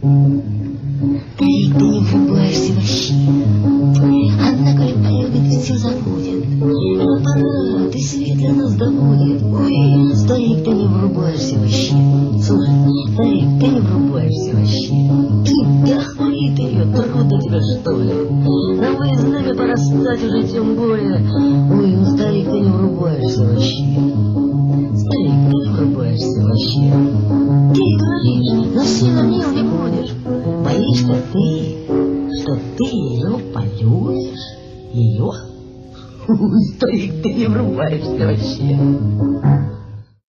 Старик, ты не врубаешься вообще. Однако любая говорит, все забудет. Ну пора, ты свет для нас добудет. Ой, старик, ты не врубаешься вообще. Слушай, старик, ты не врубаешься вообще. Ты дохуи ты ее, трудно тебе что ли? На выездными пора стать уже тем более. Ой, ну старик, ты не врубаешься вообще. Старик, ты не врубаешься вообще. Ты говоришь, но сильно мил не будешь. Боишься ты, что ты ее полюбишь? Ее? Старик, ты не врубаешься вообще.